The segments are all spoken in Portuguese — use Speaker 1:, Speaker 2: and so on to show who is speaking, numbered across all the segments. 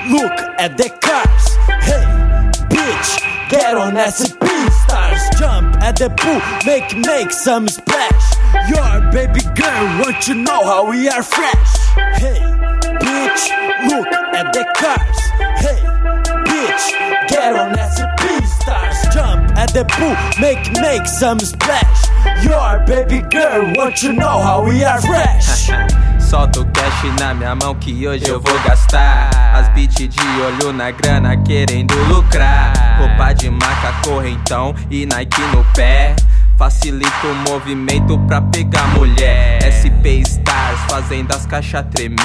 Speaker 1: look at the cars. Hey, bitch, get on SCP stars. Jump at the pool, make some splash. Your baby girl, want you know how we are fresh. Hey, bitch, look at the cars. Hey, bitch, get on SCP stars. Jump at the pool, make some splash. Your baby girl, want you know how we are fresh.
Speaker 2: Solta o cash na minha mão que hoje eu vou gastar. As beats de olho na grana querendo lucrar. Roupa de marca, correntão e Nike no pé. Facilita o movimento pra pegar mulher. SP Stars fazendo as caixas tremer.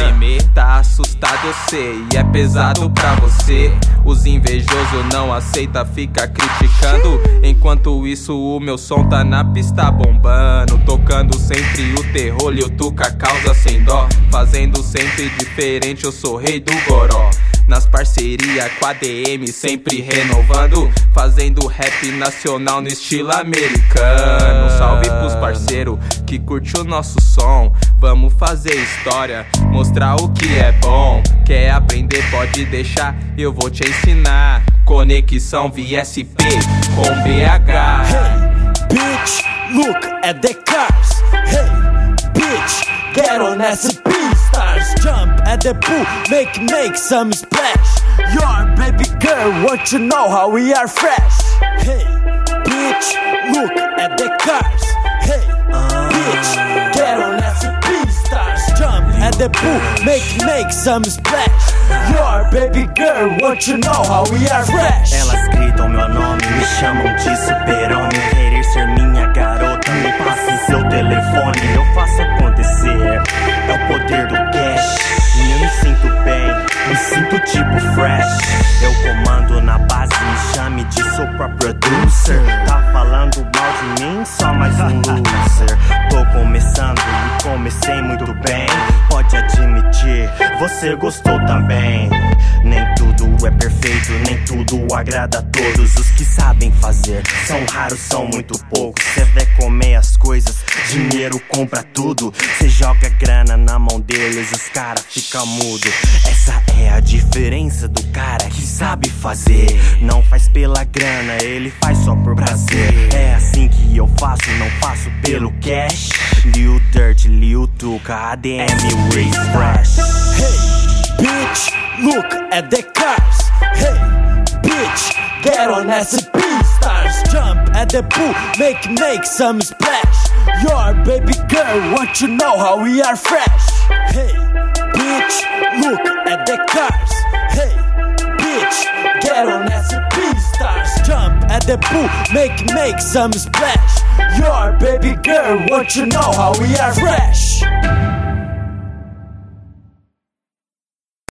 Speaker 2: Tá assustado, eu sei, e é pesado pra você. Os invejosos não aceita, fica criticando. Enquanto isso o meu som tá na pista bombando. Tocando sempre o terror e o tuca causa sem dó. Fazendo sempre diferente, eu sou rei do goró. Nas parcerias com a DM sempre renovando. Fazendo rap nacional no estilo americano. Salve pros parceiros que curte o nosso som. Vamos fazer história, mostrar o que é bom. Quer aprender, pode deixar, eu vou te ensinar. Conexão VSP com BH.
Speaker 1: Hey, bitch, look at the cars. Hey, bitch, get on SCP stars. Jump at the pool, make some splash. Your baby girl, want you know how we are fresh. Hey, bitch, look at the cars. Hey, bitch, get on SCP stars. Jump at the pool, make some splash. Your baby girl, want you know how we are fresh.
Speaker 3: Elas gritam meu nome, me chamam de super-homem. Querer ser minha garota, me passem seu telefone. Eu faço acontecer, é o poder do cash. E eu me sinto bem, me sinto tipo fresh. Eu comando na base, me chame de super producer. Tá falando mal de mim, só mais um loser. Tô começando e comecei muito bem. Pode admitir, você gostou também. Nem tudo é perfeito, nem tudo agrada a todos. Os que sabem fazer são raros, são muito poucos. Cê vai comer as coisas, dinheiro compra tudo. Cê joga grana na mão deles, os cara fica mudo. Essa é a diferença do cara que sabe fazer. Não faz pela grana, ele faz só por prazer. É assim que eu faço, não faço pelo cash. Lil Dirt, Lil Tuca, ADM, Race Fresh.
Speaker 1: Hey, bitch, look at the cars. Hey, bitch, get on SCP stars. Jump at the pool, make some splash. Your baby girl, want you know how we are fresh. Hey, bitch, look at the cars. Hey, bitch, get on SCP stars. Jump at the pool, make some splash. Your baby girl, want you know how we are fresh.